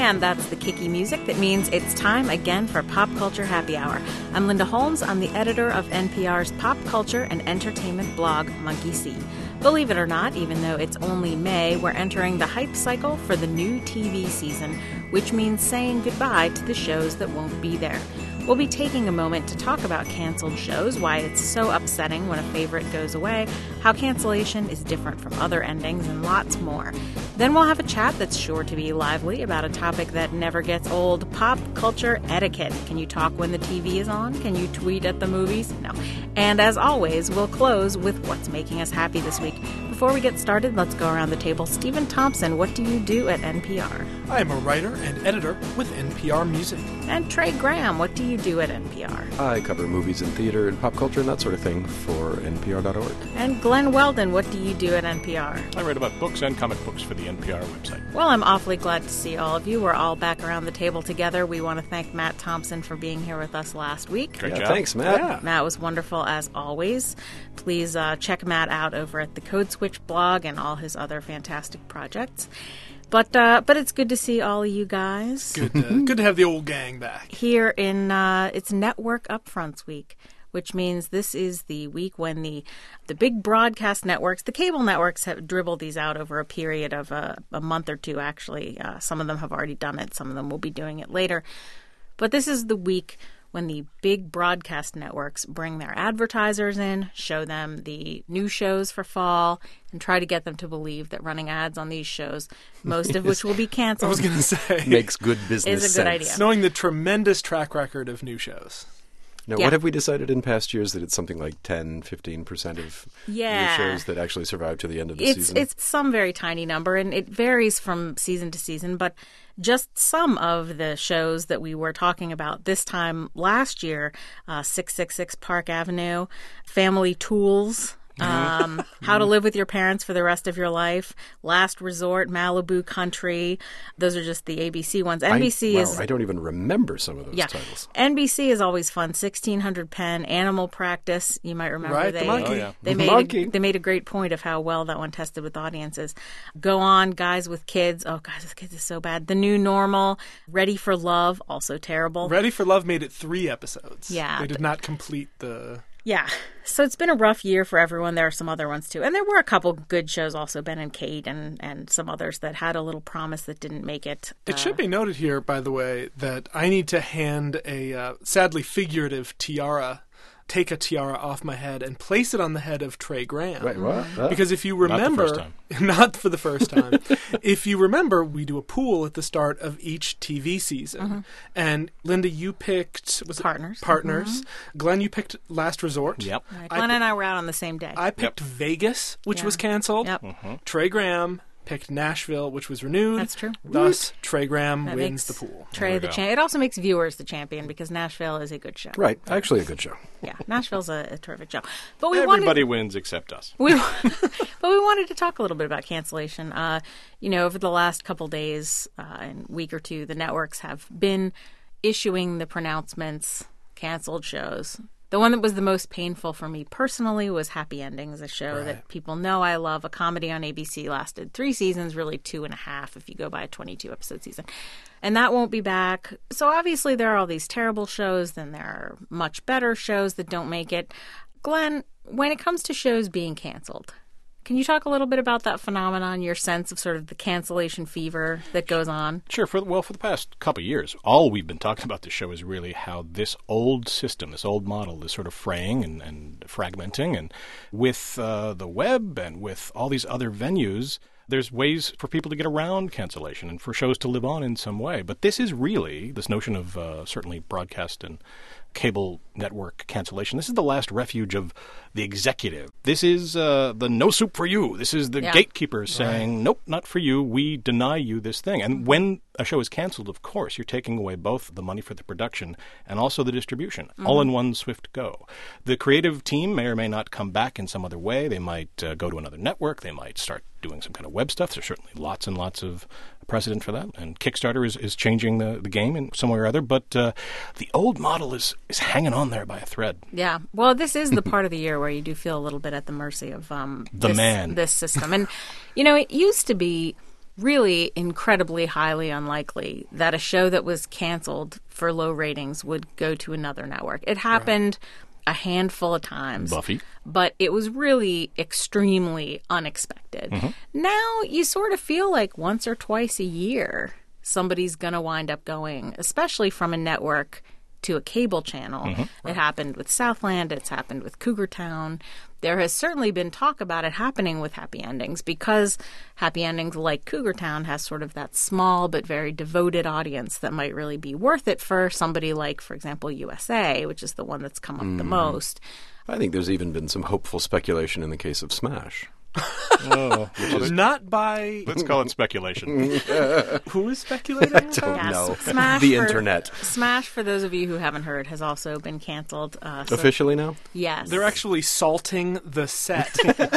And that's the kicky music that means it's time again for Pop Culture Happy Hour. I'm Linda Holmes. I'm the editor of NPR's pop culture and entertainment blog, Monkey See. Believe it or not, even though it's only May, we're entering the hype cycle for the new TV season, which means saying goodbye to the shows that won't be there. We'll be taking a moment to talk about canceled shows, why it's so upsetting when a favorite goes away, how cancellation is different from other endings, and lots more. Then we'll have a chat that's sure to be lively about a topic that never gets old, pop culture etiquette. Can you talk when the TV is on? Can you tweet at the movies? No. And as always, we'll close with what's making us happy this week. Before we get started, let's go around the table. Stephen Thompson, what do you do at NPR? I am a writer and editor with NPR Music. And Trey Graham, what do you do at NPR? I cover movies and theater and pop culture and that sort of thing for NPR.org. And Glenn Weldon, what do you do at NPR? I write about books and comic books for the NPR website. Well, I'm awfully glad to see all of you. We're all back around the table together. We want to thank Matt Thompson for being here with us last week. Great job. Thanks, Matt. Yeah. Matt was wonderful as always. Please check Matt out over at the Code Switch blog and all his other fantastic projects. But it's good to see all of you guys. Good to have the old gang back. Here in it's Network Upfronts Week, which means this is the week when the big broadcast networks, the cable networks, have dribbled these out over a period of a month or two, actually. Some of them have already done it. Some of them will be doing it later. But this is the week when the big broadcast networks bring their advertisers in, show them the new shows for fall, and try to get them to believe that running ads on these shows, most of which will be canceled, I was going to say. Makes good business is a good sense. idea. Knowing the tremendous track record of new shows. Now, Yeah. what have we decided in past years that it's something like 10, 15% of Yeah. new shows that actually survive to the end of the It's season? it's some very tiny number, and it varies from season to season, but just some of the shows that we were talking about this time last year, 666 Park Avenue, Family Tools, How to Live with Your Parents for the Rest of Your Life, Last Resort, Malibu Country. Those are just the ABC ones. NBC is... I don't even remember some of those titles. NBC is always fun. 1600 Penn, Animal Practice. You might remember Right, the monkey. Oh, yeah. they made a great point of how well that one tested with audiences. Go On, Guys with Kids. Oh, Guys with Kids is so bad. The New Normal, Ready for Love, also terrible. Ready for Love made it 3 episodes. Yeah. They did not complete the... Yeah. So it's been a rough year for everyone. There are some other ones too. And there were a couple good shows also, Ben and Kate and some others that had a little promise that didn't make it. It should be noted here, by the way, that I need to hand a sadly figurative tiara, take a tiara off my head and place it on the head of Trey Graham. Wait, what? Huh? Because if you remember, not for the first time, if you remember, we do a pool at the start of each TV season. And Linda, you picked Partners. Partners. Glenn, you picked Last Resort. Yep. Right. Glenn and I were out on the same day. I picked Vegas, which was canceled. Yep. Trey Graham picked Nashville, which was renewed. That's true. Thus, Trey Graham That wins makes the pool. Trey the champion. It also makes viewers the champion because Nashville is a good show. Right. Actually, a good show. Yeah, Nashville's a terrific show. But we Everybody wins except us. but we wanted to talk a little bit about cancellation. Over the last couple days and week or two, the networks have been issuing the pronouncements, canceled shows. The one that was the most painful for me personally was Happy Endings, a show that people know I love. A comedy on ABC, lasted 3 seasons, really 2.5 if you go by a 22-episode season. And that won't be back. So obviously there are all these terrible shows, then there are much better shows that don't make it. Glenn, when it comes to shows being canceled, can you talk a little bit about that phenomenon, your sense of sort of the cancellation fever that goes on? Sure. For the past couple of years, all we've been talking about this show is really how this old system, this old model is sort of fraying and fragmenting. And with the web and with all these other venues, there's ways for people to get around cancellation and for shows to live on in some way. But this is really, this notion of certainly broadcast and cable network cancellation, this is the last refuge of the executive. This is the no soup for you. This is the gatekeepers saying, nope, not for you. We deny you this thing. And when a show is canceled, of course, you're taking away both the money for the production and also the distribution, all in one swift go. The creative team may or may not come back in some other way. They might go to another network. They might start doing some kind of web stuff. There's certainly lots and lots of precedent for that. And Kickstarter is changing the game in some way or other. But the old model is hanging on there by a thread. Yeah. Well, this is the part of the year where you do feel a little bit at the mercy of this system. And, it used to be really incredibly highly unlikely that a show that was canceled for low ratings would go to another network. It happened a handful of times. Buffy. But it was really extremely unexpected. Now you sort of feel like once or twice a year somebody's going to wind up going, especially from a network to a cable channel. It happened with Southland. It's happened with Cougar Town. There has certainly been talk about it happening with Happy Endings because Happy Endings, like Cougar Town, has sort of that small but very devoted audience that might really be worth it for somebody like, for example, USA, which is the one that's come up the most. I think there's even been some hopeful speculation in the case of Smash. Not by... Let's call it speculation. Who is speculating? No. Smash The internet. Smash, for those of you who haven't heard, has also been canceled. Officially now? Yes. They're actually salting the set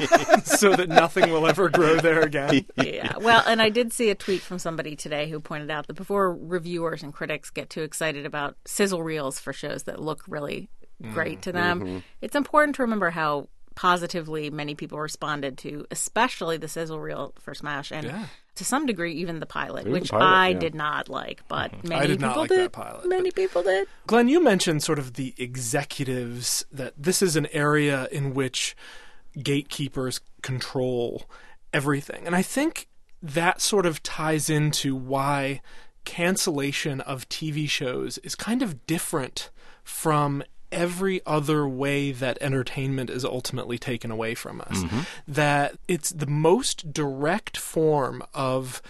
so that nothing will ever grow there again. Yeah. Well, and I did see a tweet from somebody today who pointed out that before reviewers and critics get too excited about sizzle reels for shows that look really great to them, it's important to remember how positively many people responded to, especially the sizzle reel for Smash, and to some degree even the pilot, which I did not like, but many I did people not like did. that pilot. Many people did. Glenn, you mentioned sort of the executives, that this is an area in which gatekeepers control everything. And I think that sort of ties into why cancellation of TV shows is kind of different from every other way that entertainment is ultimately taken away from us. That it's the most direct form of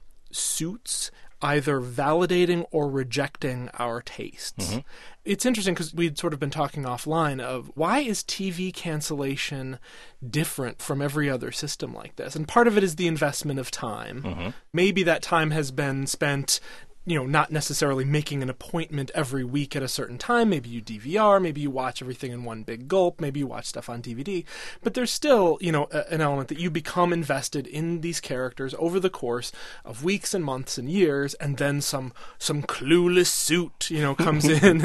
suits either validating or rejecting our tastes. It's interesting because we'd sort of been talking offline of why is TV cancellation different from every other system like this? And part of it is the investment of time. Maybe that time has been spent not necessarily making an appointment every week at a certain time. Maybe you DVR, maybe you watch everything in one big gulp, maybe you watch stuff on DVD. But there's still, an element that you become invested in these characters over the course of weeks and months and years, and then some clueless suit, comes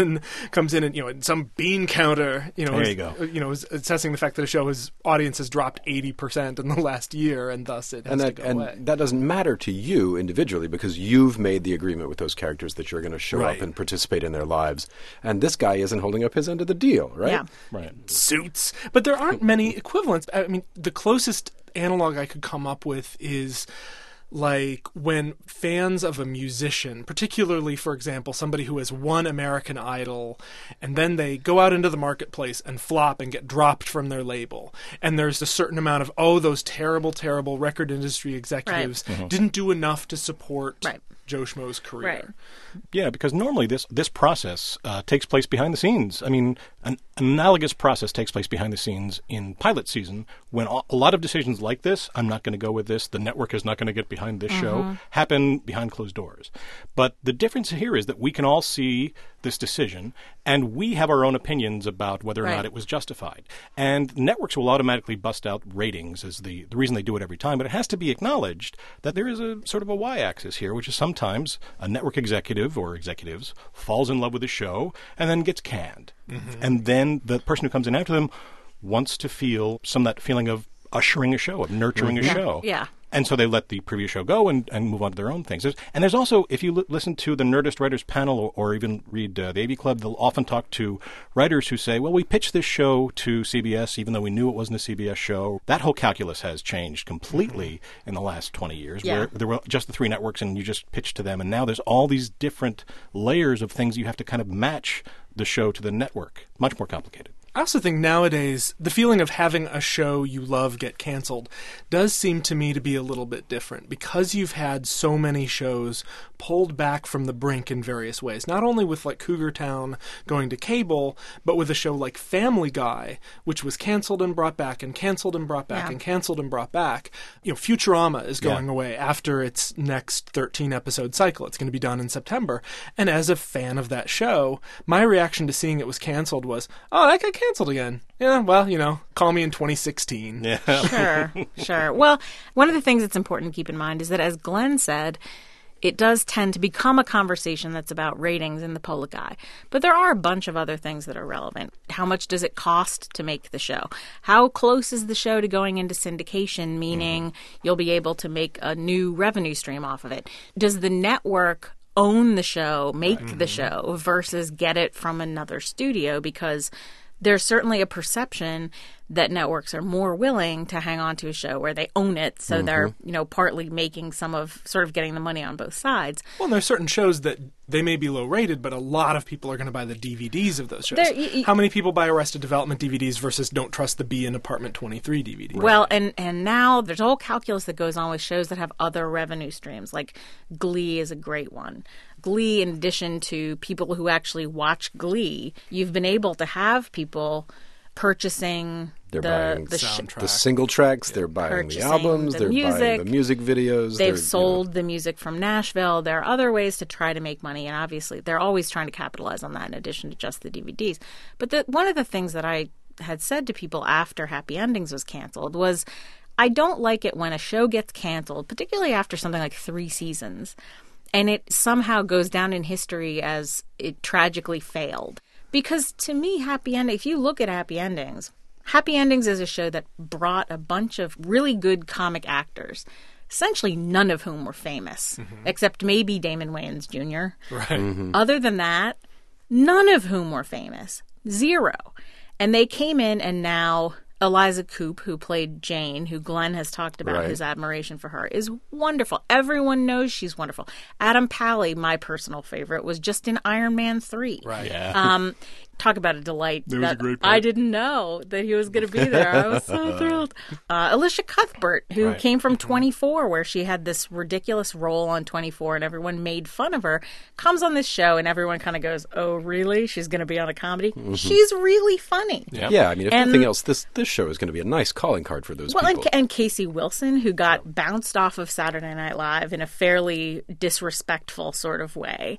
in and some bean counter, there you go. Is assessing the fact that a show's audience has dropped 80% in the last year, and thus it has to go away. And that doesn't matter to you individually because you've made the agreement with those characters that you're going to show up and participate in their lives. And this guy isn't holding up his end of the deal, right? Yeah. Right. Suits. But there aren't many equivalents. I mean, the closest analog I could come up with is like when fans of a musician, particularly, for example, somebody who has won American Idol, and then they go out into the marketplace and flop and get dropped from their label. And there's a certain amount of, those terrible, terrible record industry executives didn't do enough to support Joe Schmo's career. Right. Yeah, because normally this process takes place behind the scenes. I mean, an analogous process takes place behind the scenes in pilot season when a lot of decisions like this, I'm not going to go with this, the network is not going to get behind this show, happen behind closed doors. But the difference here is that we can all see this decision, and we have our own opinions about whether or not it was justified. And networks will automatically bust out ratings as the reason they do it every time, but it has to be acknowledged that there is a sort of a y-axis here, which is sometimes a network executive or executives falls in love with a show and then gets canned. And then the person who comes in after them wants to feel that feeling of ushering a show, of nurturing a show. Yeah. And so they let the previous show go and move on to their own things. There's also, if you listen to the Nerdist Writers Panel or even read the AV Club, they'll often talk to writers who say, well, we pitched this show to CBS even though we knew it wasn't a CBS show. That whole calculus has changed completely in the last 20 years, where there were just the three networks and you just pitched to them. And now there's all these different layers of things you have to kind of match the show to the network. Much more complicated. I also think nowadays the feeling of having a show you love get canceled does seem to me to be a little bit different because you've had so many shows pulled back from the brink in various ways. Not only with like Cougar Town going to cable, but with a show like Family Guy, which was canceled and brought back and canceled and brought back and canceled and brought back. Futurama is going away after its next 13-episode cycle. It's going to be done in September. And as a fan of that show, my reaction to seeing it was canceled was, oh, that got canceled again. Yeah, well, call me in 2016. Yeah. Sure. Well, one of the things that's important to keep in mind is that, as Glenn said, it does tend to become a conversation that's about ratings in the public eye. But there are a bunch of other things that are relevant. How much does it cost to make the show? How close is the show to going into syndication, meaning you'll be able to make a new revenue stream off of it? Does the network own the show, make the show, versus get it from another studio? Because there's certainly a perception that networks are more willing to hang on to a show where they own it, so they're, partly making some of, sort of getting the money on both sides. Well, and there's certain shows that they may be low rated, but a lot of people are going to buy the DVDs of those shows. How many people buy Arrested Development DVDs versus Don't Trust the Bee in Apartment 23 DVD? Well, and now there's a whole calculus that goes on with shows that have other revenue streams, like Glee is a great one. Glee, in addition to people who actually watch Glee, you've been able to have people purchasing the single tracks, they're buying the albums, they're buying the music videos. They've sold the music from Nashville. There are other ways to try to make money, and obviously they're always trying to capitalize on that in addition to just the DVDs. But one of the things that I had said to people after Happy Endings was canceled was, I don't like it when a show gets canceled, particularly after something like 3 seasons, and it somehow goes down in history as it tragically failed. Because to me, if you look at Happy Endings is a show that brought a bunch of really good comic actors, essentially none of whom were famous, except maybe Damon Wayans Jr. Right. Other than that, none of whom were famous. 0. And they came in, and now Eliza Coupe, who played Jane, who Glenn has talked about his admiration for her, is wonderful. Everyone knows she's wonderful. Adam Pally, my personal favorite, was just in Iron Man 3. Right. Yeah. Talk about a delight. That was a great part. I didn't know that he was going to be there. I was so thrilled. Alicia Cuthbert, who came from 24, where she had this ridiculous role on 24 and everyone made fun of her, comes on this show and everyone kind of goes, oh, really? She's going to be on a comedy? She's really funny. Yep. Yeah, I mean, if nothing else, this show is going to be a nice calling card for those people. And Casey Wilson, who got bounced off of Saturday Night Live in a fairly disrespectful sort of way,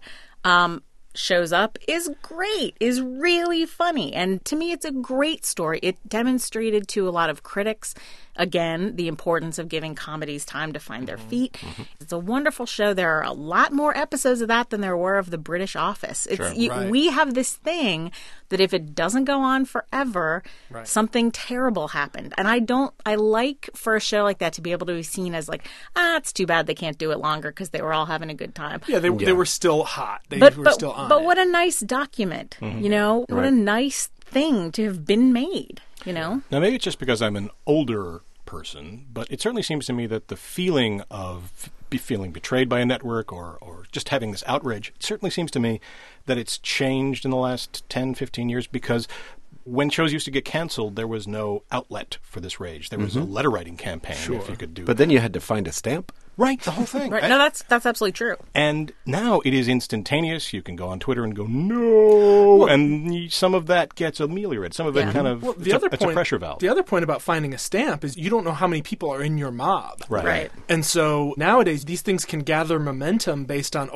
shows up, is great, is really funny. And to me, it's a great story. It demonstrated to a lot of critics, again, the importance of giving comedies time to find their feet. It's a wonderful show. There are a lot more episodes of that than there were of The British Office. We have this thing that if it doesn't go on forever, something terrible happened. And I like for a show like that to be able to be seen as like, it's too bad they can't do it longer because they were all having a good time. Yeah, they were still hot. They were still on. But what a nice document, what a nice thing to have been made, Now, maybe it's just because I'm an older person, but it certainly seems to me that the feeling of feeling betrayed by a network or just having this outrage, it certainly seems to me that it's changed in the last 10, 15 years, because when shows used to get canceled, there was no outlet for this rage. There was a letter writing campaign, if you could do But then you had to find a stamp. Right, the whole thing. Right. No, that's absolutely true. And now it is instantaneous. You can go on Twitter and go, no, and some of that gets ameliorated. Some of it kind of, it's a pressure valve. The other point about finding a stamp is you don't know how many people are in your mob. Right. And so nowadays, these things can gather momentum based on,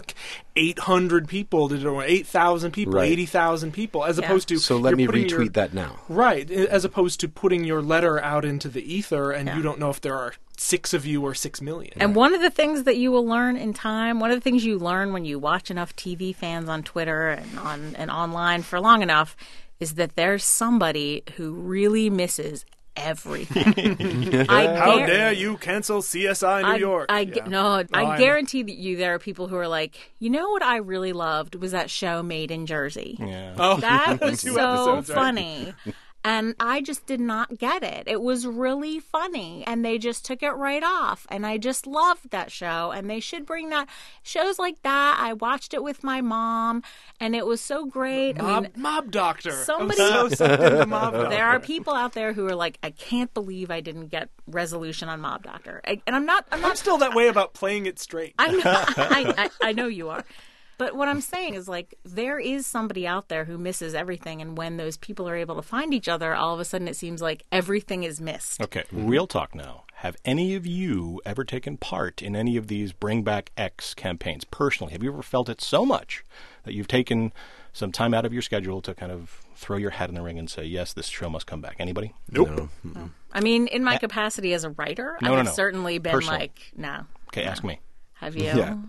800 people did it, or 8,000 people, 80,000 people, as opposed to... So let me retweet that now. Right, as opposed to putting your letter out into the ether, and you don't know if there are 6 of you or 6 million. And one of the things that you will learn in time, one of the things you learn when you watch enough TV fans on Twitter and online for long enough, is that there's somebody who really misses everything. How dare you cancel CSI New York? I guarantee that there are people who are like, what I really loved was that show Made in Jersey. Yeah. That was so funny. And I just did not get it. It was really funny, and they just took it right off. And I just loved that show, and they should bring that shows like that. I watched it with my mom, and it was so great. Mob Doctor. Somebody, I'm so sucked into Mob Doctor. There are people out there who are like, I can't believe I didn't get resolution on Mob Doctor, and I'm not. I'm still that way about playing it straight. I know. I know you are. But what I'm saying is, like, there is somebody out there who misses everything, and when those people are able to find each other, all of a sudden it seems like everything is missed. Okay, real talk now. Have any of you ever taken part in any of these Bring Back X campaigns personally? Have you ever felt it so much that you've taken some time out of your schedule to kind of throw your hat in the ring and say, yes, this show must come back? Anybody? Nope. No. I mean, in my capacity as a writer, I have certainly been personally. Like, no. Okay, ask me. Have you? Yeah.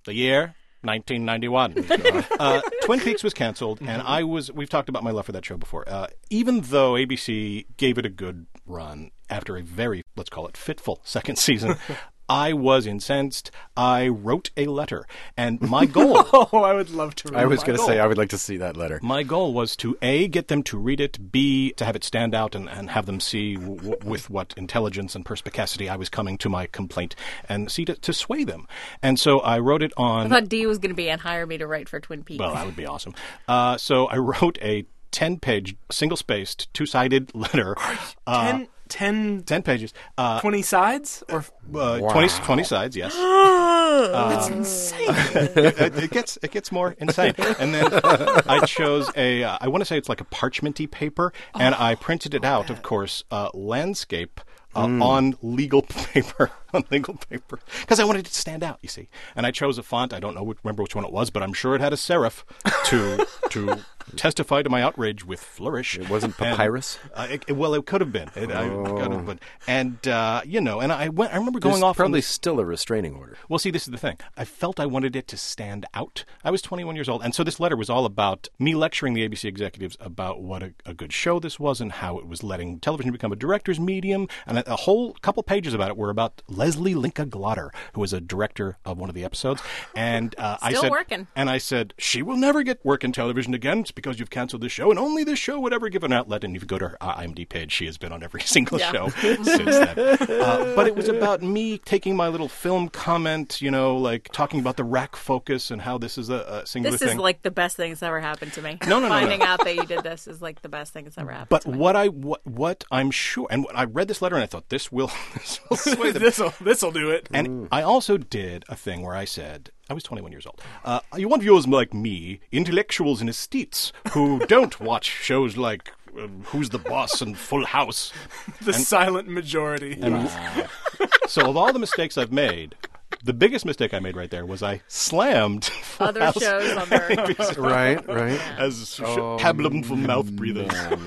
the year 1991. Twin Peaks was canceled, and we've talked about my love for that show before. Even though ABC gave it a good run after a very, let's call it, fitful second season, I was incensed. I wrote a letter, and my goal... Oh, I would love to read I was going to say, I would like to see that letter. My goal was to, A, get them to read it, B, to have it stand out and have them see with what intelligence and perspicacity I was coming to my complaint, and C, to sway them. And so I wrote it on... I thought Dee was going to be and hire me to write for Twin Peaks. Well, that would be awesome. So I wrote a 10-page, single-spaced, two-sided letter. 10 pages. 20 sides? Or 20 sides, yes. That's insane. It gets more insane. And then I chose I want to say it's like a parchmenty paper, and I printed it out, of course, landscape on legal paper. Because I wanted it to stand out, you see. And I chose a font. I don't remember which one it was, but I'm sure it had a serif to testify to my outrage with flourish. It wasn't papyrus? It could have been. And I remember going off. Probably still a restraining order. Well, see, this is the thing. I felt I wanted it to stand out. I was 21 years old, and so this letter was all about me lecturing the ABC executives about what a good show this was and how it was letting television become a director's medium. And a whole couple pages about it were about Leslie Linka Glotter, who was a director of one of the episodes. And I said, working. And I said, she will never get work in television again. It's because you've canceled this show, and only this show would ever give an outlet. And if you go to her IMDb page, she has been on every single show since then. But it was about me taking my little film comment, like talking about the rack focus and how this is a singular thing. This is like the best thing that's ever happened to me. No. Finding out that you did this is like the best thing that's ever happened to me. But what I'm sure, and I read this letter and I thought, this will sway them. This'll do it. And I also did a thing where I said, I was 21 years old. You want viewers like me, intellectuals and aesthetes, who don't watch shows like Who's the Boss and Full House. The silent majority. So of all the mistakes I've made, the biggest mistake I made right there was I slammed Full other House shows on their Right. as pablum for mouth breathers.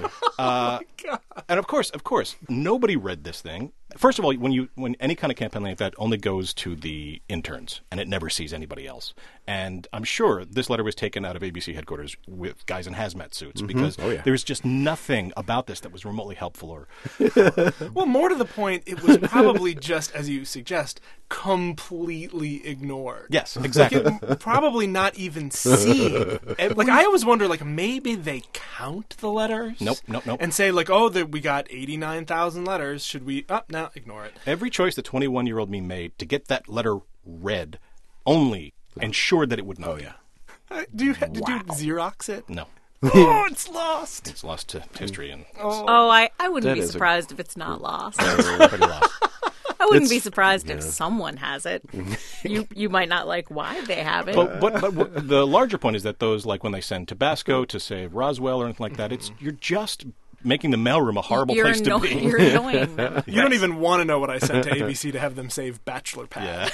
And of course, nobody read this thing. First of all, when any kind of campaign like that only goes to the interns, and it never sees anybody else. And I'm sure this letter was taken out of ABC headquarters with guys in hazmat suits because there's just nothing about this that was remotely helpful. Or well, more to the point, it was probably just, as you suggest, completely ignored. Yes, exactly. Like probably not even seen. Like I always wonder, like maybe they count the letters. Nope. And say like, we got 89,000 letters. Should we? No, ignore it. Every choice the 21-year-old me made to get that letter read only ensured that it would not. Oh yeah. Did you Xerox it? No. Oh, it's lost. It's lost to history and. I wouldn't be surprised if it's not lost. Pretty lost. I wouldn't be surprised if someone has it. You might not like why they have it. But the larger point is that those, like when they send Tabasco to save Roswell or anything like that, you're just making the mailroom a horrible place to be. You're annoying them. You don't even want to know what I sent to ABC to have them save Bachelor Pad.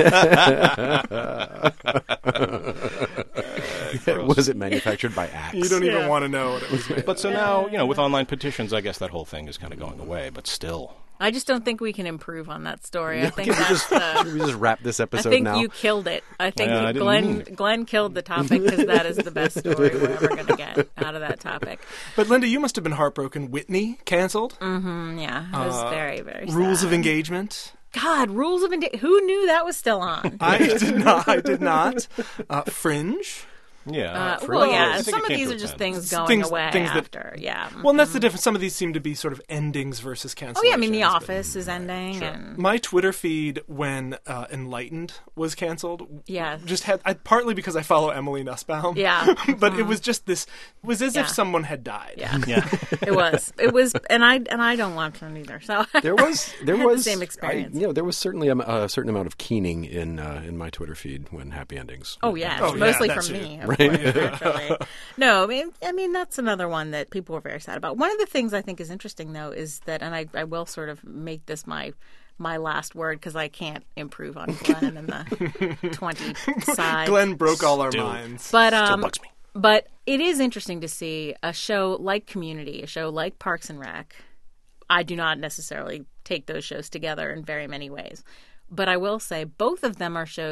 Was it manufactured by Axe? You don't even want to know what it was made. But so now, with online petitions, I guess that whole thing is kind of going away. But still. I just don't think we can improve on that story. I think Should we just wrap this episode now? I think you killed it. I think Glenn killed the topic because that is the best story we're ever going to get out of that topic. But Linda, you must have been heartbroken. Whitney canceled. Mm-hmm, yeah, it was very, very sad. Rules of Engagement. God, Rules of Engagement. Who knew that was still on? I did not. Fringe. Yeah. Some of these are just things going away after. Well, and that's the difference. Some of these seem to be sort of endings versus cancellations. Oh, yeah. I mean, The Office is ending. Sure. And my Twitter feed when Enlightened was canceled just had, partly because I follow Emily Nussbaum. Yeah. But it was just this, it was as if someone had died. Yeah. It was, and I don't watch them either. So there was the same experience. There was certainly a certain amount of keening in my Twitter feed when Happy Endings. Oh, yeah. It's mostly from me. Right. No, I mean that's another one that people were very sad about. One of the things I think is interesting, though, is that, and I will sort of make this my last word because I can't improve on Glenn and the 20 side. Glenn broke all our minds. But still bugs me. But it is interesting to see a show like Community, a show like Parks and Rec. I do not necessarily take those shows together in very many ways, but I will say both of them are shows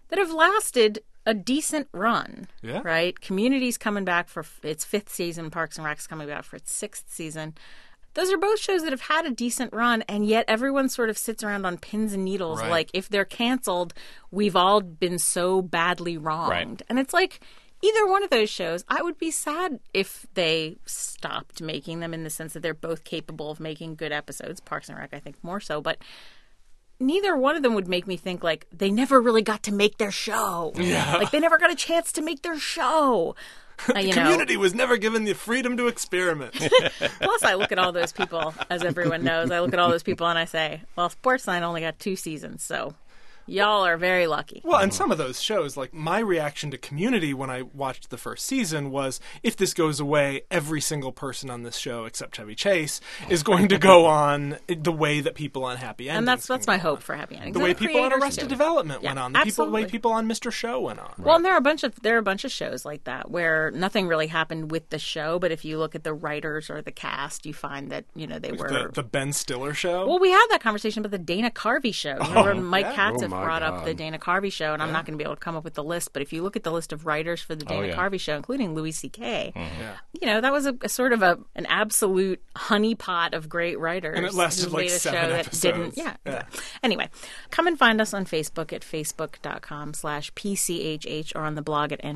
that have lasted a decent run. Yeah. Right? Community's coming back for its 5th season. Parks and Rec's coming back for its 6th season. Those are both shows that have had a decent run, and yet everyone sort of sits around on pins and needles. Right. Like, if they're canceled, we've all been so badly wronged. Right. And it's like, either one of those shows, I would be sad if they stopped making them, in the sense that they're both capable of making good episodes. Parks and Rec, I think, more so. But neither one of them would make me think, like, they never really got to make their show. Yeah. Like, they never got a chance to make their show. The community was never given the freedom to experiment. Plus, I look at all those people, as everyone knows, I look at all those people and I say, well, Sportsline only got 2 seasons, so y'all are very lucky. Well, and some of those shows, like my reaction to Community when I watched the first season was, if this goes away, every single person on this show, except Chevy Chase, is going to go on the way that people on Happy Endings. And that's can my go hope on. for Happy Endings. The And way the people on creators Arrested do. Development Yeah, went on. The way people on Mr. Show went on. Well, and there are a bunch of shows like that where nothing really happened with the show, but if you look at the writers or the cast, you find that, they were... The Ben Stiller Show? Well, we had that conversation about the Dana Carvey show. Remember, Mike Katzeff my brought up God. the Dana Carvey show, and I'm not going to be able to come up with the list, but if you look at the list of writers for the Dana Carvey show, including Louis C.K., that was a sort of an absolute honeypot of great writers. And it lasted who like made a 7 show that episodes. didn't. Anyway, come and find us on Facebook at facebook.com/PCHH or on the blog at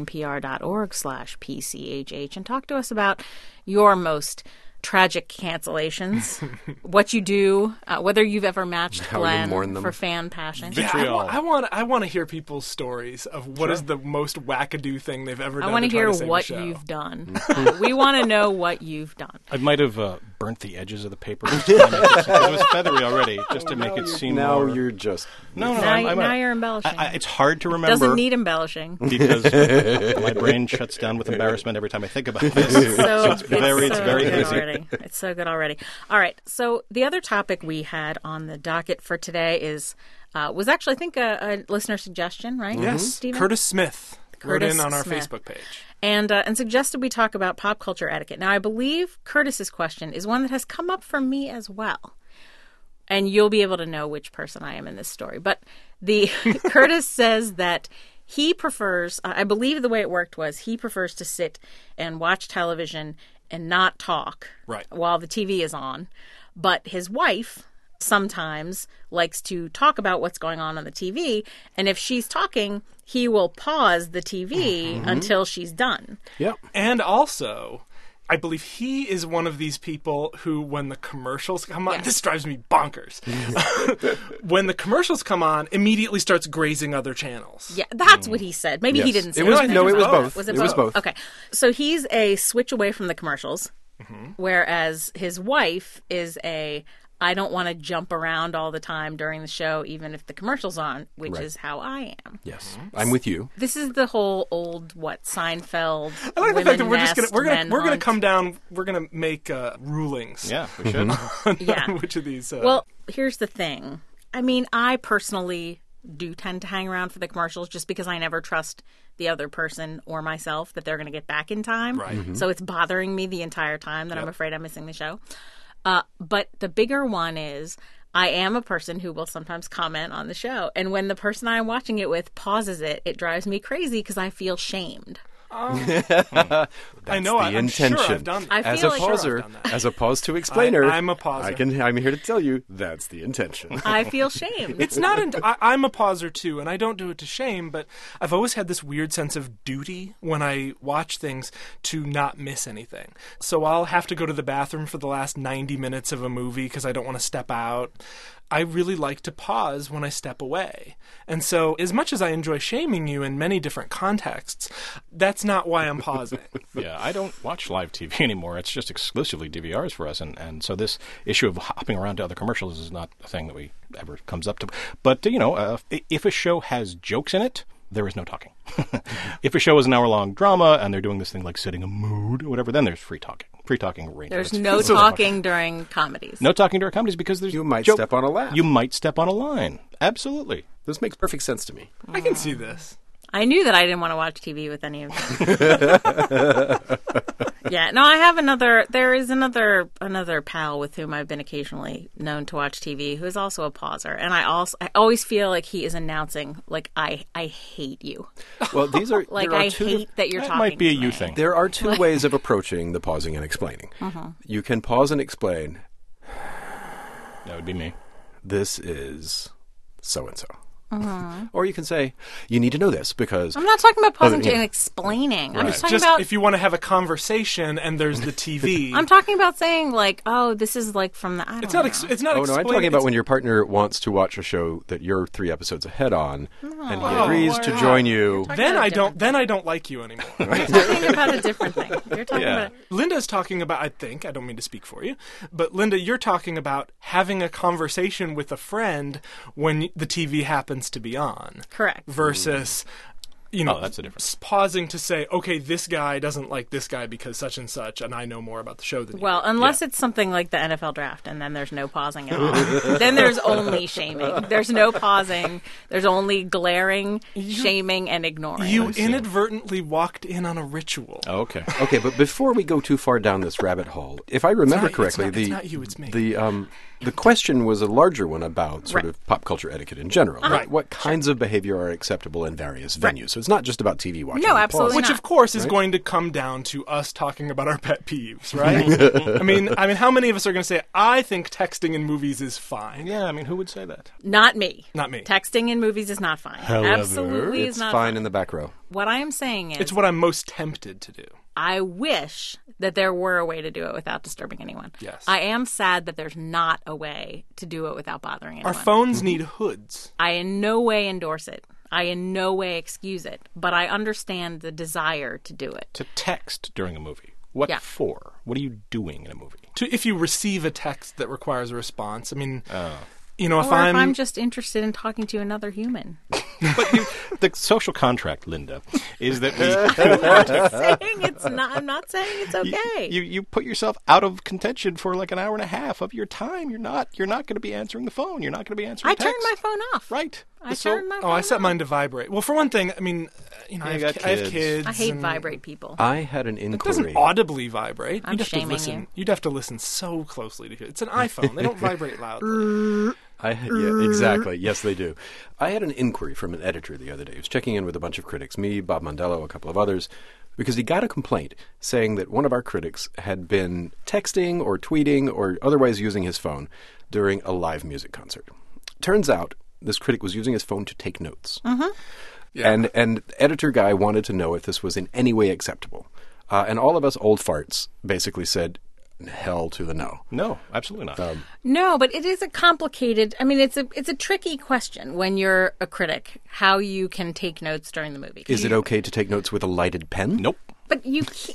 npr.org/PCHH, and talk to us about your most tragic cancellations, what you do, whether you've ever matched How you Glenn mourn them. for fan passion. Yeah, Vitriol. I want to hear people's stories of what is the most wackadoo thing they've ever done. I want to try hear save a what show. you've done. We want to know what you've done. I might have burnt the edges of the paper. Just to make it, it was feathery already, just to make it seem now more... you're just No, Now you're embellishing. it's hard to remember. Doesn't need embellishing. Because my brain shuts down with embarrassment every time I think about this. It's very good busy. already. It's so good already. All right. So the other topic we had on the docket for today was actually, I think, a listener suggestion, right? Yes, Stephen? Curtis Smith wrote Curtis in on our Smith. Facebook page. And suggested we talk about pop culture etiquette. Now, I believe Curtis's question is one that has come up for me as well. And you'll be able to know which person I am in this story. But Curtis says that he prefers, I believe the way it worked was, he prefers to sit and watch television and not talk while the TV is on. But his wife sometimes likes to talk about what's going on the TV. And if she's talking, he will pause the TV until she's done. Yep. And also, I believe he is one of these people who, when the commercials come on, this drives me bonkers. When the commercials come on, immediately starts grazing other channels. Yeah, that's what he said. Maybe he Yes. didn't say It was- that. no, it was both. Was It was both. Okay. So he's a switch away from the commercials, whereas his wife is a I don't want to jump around all the time during the show, even if the commercial's on, which is how I am. Yes, I'm with you. This is the whole old Seinfeld. I like the fact that women nest, we're men gonna hunt. come down. We're gonna make rulings. Yeah, we should. on Yeah. which of these? Well, here's the thing. I mean, I personally do tend to hang around for the commercials just because I never trust the other person or myself that they're going to get back in time. Right. So it's bothering me the entire time that I'm afraid I'm missing the show. But the bigger one is I am a person who will sometimes comment on the show. And when the person I'm watching it with pauses it, it drives me crazy because I feel shamed. I know. the I'm intention. sure I've done that. I As feel a like- pauser, I've done that. as opposed to explainer, I'm a pauser. I'm here to tell you that's the intention. I feel shamed. It's not. I'm a pauser too, and I don't do it to shame. But I've always had this weird sense of duty when I watch things to not miss anything. So I'll have to go to the bathroom for the last 90 minutes of a movie because I don't want to step out. I really like to pause when I step away. And so, as much as I enjoy shaming you in many different contexts, that's not why I'm pausing. Yeah, I don't watch live TV anymore. It's just exclusively DVRs for us. And so this issue of hopping around to other commercials is not a thing that we ever comes up to. But, if a show has jokes in it, there is no talking. If a show is an hour-long drama and they're doing this thing like setting a mood or whatever, then there's free talking. Free talking arrangement. There's no talking during comedies. No talking during comedies because there's You might joke. step on a laugh. You might step on a line. Absolutely. This makes perfect sense to me. I can see this. I knew that I didn't want to watch TV with any of them. Yeah, no, I have there is another pal with whom I've been occasionally known to watch TV who is also a pauser. And I always feel like he is announcing, like, I hate you. Well, these are... Like, there are I hate that you're talking might be a to you me. thing. There are two ways of approaching the pausing and explaining. You can pause and explain, That would be me. this is so-and-so. Or you can say, you need to know this because... I'm not talking about pausing yeah. and explaining. I'm just talking Just about... if you want to have a conversation and there's the TV. I'm talking about saying, like, oh, this is, like, from the... I don't It's not. know. It's not. Oh, no, I'm explain- talking about it's- when your partner wants to watch a show that you're 3 episodes ahead on, and he Oh, agrees to join you. Then about I a don't. different Then I don't like you anymore. You're talking about a different thing. You're talking Yeah. about... Linda's talking about. I think I don't mean to speak for you, but Linda, you're talking about having a conversation with a friend when the TV happens to be on. Correct. Versus, you know, that's the difference. pausing to say, okay, this guy doesn't like this guy because such and such, and I know more about the show than you. Well, unless it's something like the NFL draft, and then there's no pausing at all. Then there's only shaming. There's no pausing. There's only glaring, shaming, and ignoring. You inadvertently walked in on a ritual. Oh, okay. Okay, but before we go too far down this rabbit hole, if I remember It's correctly, not- it's not you, it's me. The question was a larger one about sort Right. of pop culture etiquette in general. Right. What kinds of behavior are acceptable in various venues? So it's not just about TV watching. No, and absolutely pausing. Which, not. of course, is going to come down to us talking about our pet peeves, right? I mean, how many of us are going to say, I think texting in movies is fine? Yeah, I mean, who would say that? Not me. Not me. Texting in movies is not fine. However, Absolutely It's is not fine in the back row. What I am saying is, It's what I'm most tempted to do. I wish that there were a way to do it without disturbing anyone. Yes. I am sad that there's not a way to do it without bothering anyone. Our phones need hoods. I in no way endorse it. I in no way excuse it. But I understand the desire to do it. To text during a movie. What Yeah. for? What are you doing in a movie? If you receive a text that requires a response, I mean, you know, Or if I'm just interested in talking to another human. But the social contract, Linda, is that we... saying it's not. I'm not saying it's okay. You put yourself out of contention for like an hour and a half of your time. You're not going to be answering the phone. You're not going to be answering I text. turned my phone off. Right. I So- turned my phone I set off. mine to vibrate. Well, for one thing, I mean, you know, You I got have kids. kids. I hate and vibrate people. I had an It doesn't inquiry. audibly vibrate. I'm You'd have to shaming listen. you. You'd have to listen so closely to hear. It's an iPhone. They don't vibrate loudly. Yeah, exactly. Yes, they do. I had an inquiry from an editor the other day. He was checking in with a bunch of critics, me, Bob Mondello, a couple of others, because he got a complaint saying that one of our critics had been texting or tweeting or otherwise using his phone during a live music concert. Turns out this critic was using his phone to take notes. Yeah. And editor guy wanted to know if this was in any way acceptable. And all of us old farts basically said, hell to the no. No, absolutely not. No, but it is a complicated. I mean, it's a tricky question when you're a critic. How you can take notes during the movie? Is it okay to take notes with a lighted pen? Nope. But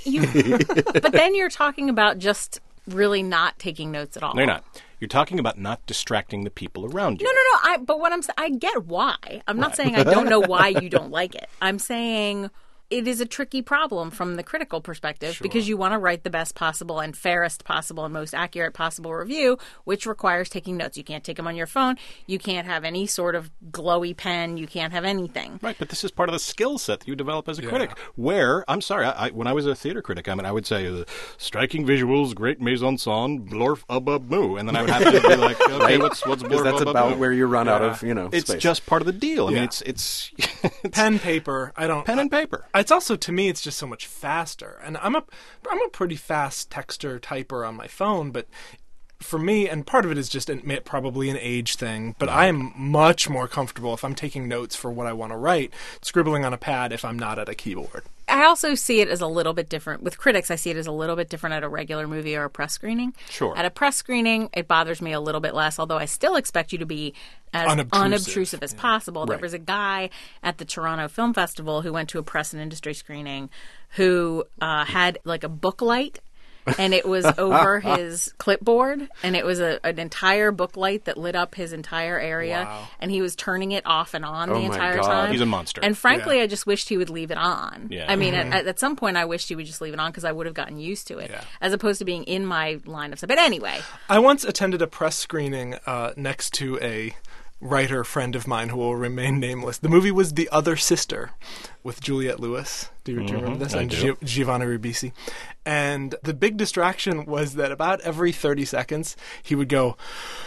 but then you're talking about just really not taking notes at all. No, you're not. You're talking about not distracting the people around you. No. But what I get why. I'm not saying I don't know why you don't like it. I'm saying it is a tricky problem from the critical perspective because you want to write the best possible and fairest possible and most accurate possible review, which requires taking notes. You can't take them on your phone. You can't have any sort of glowy pen. You can't have anything. Right, but this is part of the skill set that you develop as a critic. Where, I'm sorry, when I was a theater critic, I mean, I would say, striking visuals, great mise-en-scène, blorf, moo. And then I would have to be like, okay, what's blorf, Because that's about where you run out of, It's space. just part of the deal. I mean, Yeah. it's Pen, paper. I don't. pen and paper. It's also, to me, it's just so much faster. And I'm a pretty fast texter typer on my phone, but for me, and part of it is just probably an age thing, but I am much more comfortable if I'm taking notes for what I want to write, scribbling on a pad if I'm not at a keyboard. I also see it as a little bit different. With critics, I see it as a little bit different at a regular movie or a press screening. Sure. At a press screening, it bothers me a little bit less, although I still expect you to be as unobtrusive as possible. There was a guy at the Toronto Film Festival who went to a press and industry screening who had like a book light. And it was over his clipboard, and it was an entire book light that lit up his entire area, Wow. and he was turning it off and on the my entire God. time. He's a monster. And frankly, Yeah. I just wished he would leave it on. Yeah. I mean, at some point, I wished he would just leave it on because I would have gotten used to it, Yeah. as opposed to being in my line of sight. But anyway, I once attended a press screening next to a writer friend of mine who will remain nameless. The movie was The Other Sister with Juliette Lewis. Do you remember this? I And do. Giovanni Ribisi. And the big distraction was that about every 30 seconds he would go,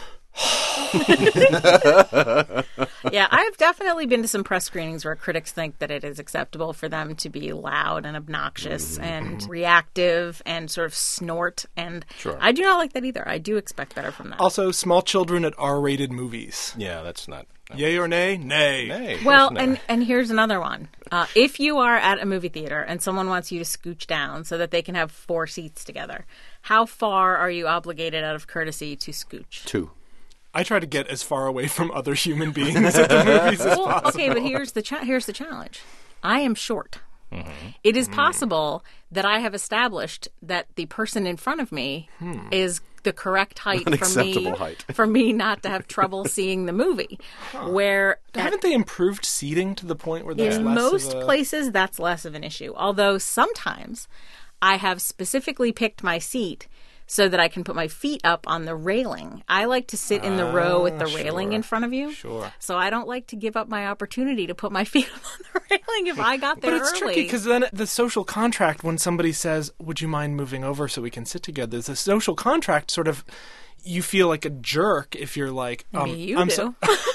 Yeah, I've definitely been to some press screenings where critics think that it is acceptable for them to be loud and obnoxious and reactive and sort of snort. And I do not like that either. I do expect better from that. also small children at R-rated movies. Yeah, that's not. No. Yay or nay? Nay. Hey, Well, no. and here's another one. If you are at a movie theater and someone wants you to scooch down so that they can have 4 seats together, how far are you obligated out of courtesy to scooch? 2. I try to get as far away from other human beings at the movies as Well, possible. okay, but here's the challenge. I am short. It is possible that I have established that the person in front of me is the correct height An for acceptable me height. for me not to have trouble seeing the movie. Where Haven't they improved seating to the point where that's in less most of a... places that's less of an issue. Although sometimes I have specifically picked my seat so that I can put my feet up on the railing. I like to sit in the row with the railing in front of you. Sure. So I don't like to give up my opportunity to put my feet up on the railing if I got there But it's early. tricky because then the social contract, when somebody says, would you mind moving over so we can sit together, the social contract sort of, you feel like a jerk if you're like, You I'm do.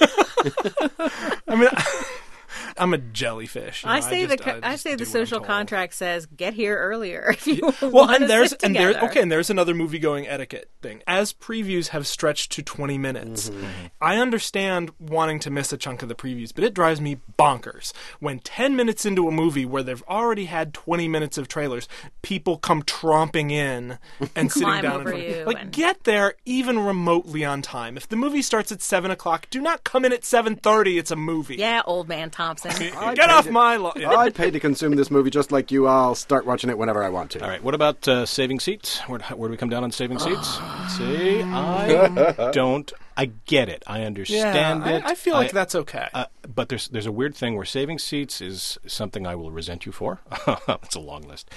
I mean, I'm a jellyfish. you know, I say just the do what I'm social told. contract says get here earlier if you Well, want and to there's sit and together. there and there's another movie going etiquette thing. As previews have stretched to 20 minutes, I understand wanting to miss a chunk of the previews, but it drives me bonkers when 10 minutes into a movie where they've already had 20 minutes of trailers, people come tromping in and sitting Climb down over in front of you you. Like, and- get there even remotely on time. If the movie starts at 7:00, do not come in at 7:30. It's a movie. Yeah, old man Thompson. Get off my lawn. I paid to consume this movie just like you. I'll start watching it whenever I want to. All right, what about saving seats? Where do we come down on saving seats? Let's see, I don't. I get it. I understand it. I feel like that's okay. But there's a weird thing where saving seats is something I will resent you for. It's a long list.